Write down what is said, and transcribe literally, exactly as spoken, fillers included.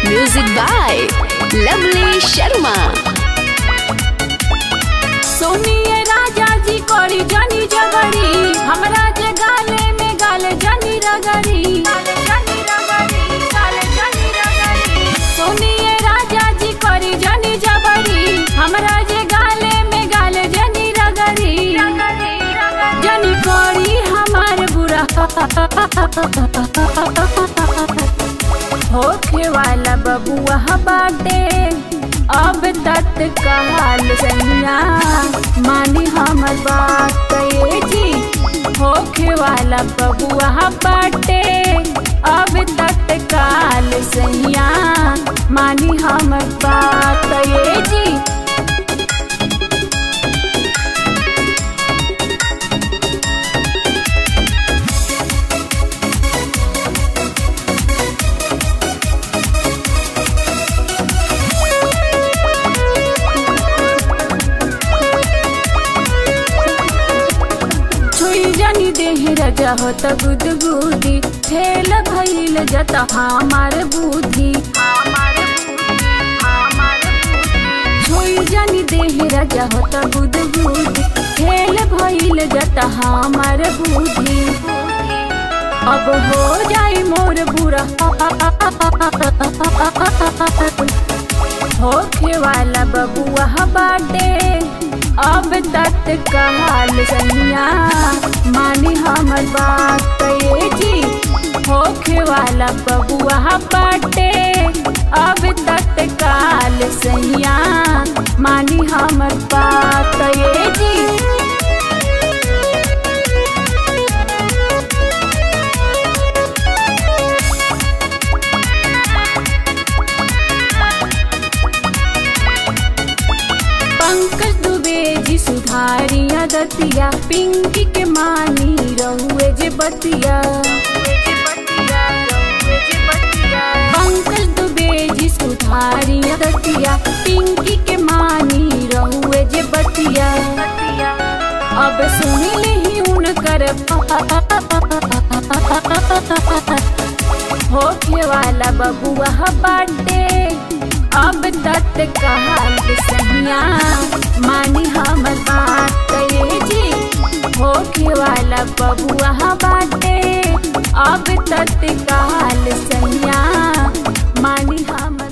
Music by Lovely Sharma. सोनिए राजा जी कोरी जानी जगरी, हमरा जे गाले में गाले जानी रगरी। सोनिए राजा जी कोरी जानी जगरी, हमरा जे गाले में गाले जानी रगरी। जानी कोरी हमार बुरा होखे वाला बबुआ बाटे अब तत्काल सैया, मानी हमर बात ये जी। होखे वाला बबुआ बाटे अब तत्काल सैया, मानी हमर बात ये जी। जानी देहि राजा होता गुदगुदी, खेल भइल जता हमार बुद्धि। छुई जानी देहि राजा होता गुदगुदी, खेल भइल जता हमार बुद्धि। अब हो जाई मोर बुरा होखे वाला बबुआ बाटे अब तत्काल सैया, मानी हमर बात ये जी। होखे वाला बबुआ बाटे अब तत्काल सैया, मानी हमर बात ये जी। पंकज दुबे जी सुधारिया दतिया, पिंकी के मानी रहुए जे बतिया। पंकज दुबे जी सुधारिया दतिया, पिंकी के मानी रहुए जे बतिया। अब सुनी ही उनकर होखे वाला बबुआ बाटे अब तत्काल सैया, मानी हमर बात ये जी। होखे वाला बबुआ बाटे अब तत्काल सैया, मानी हमर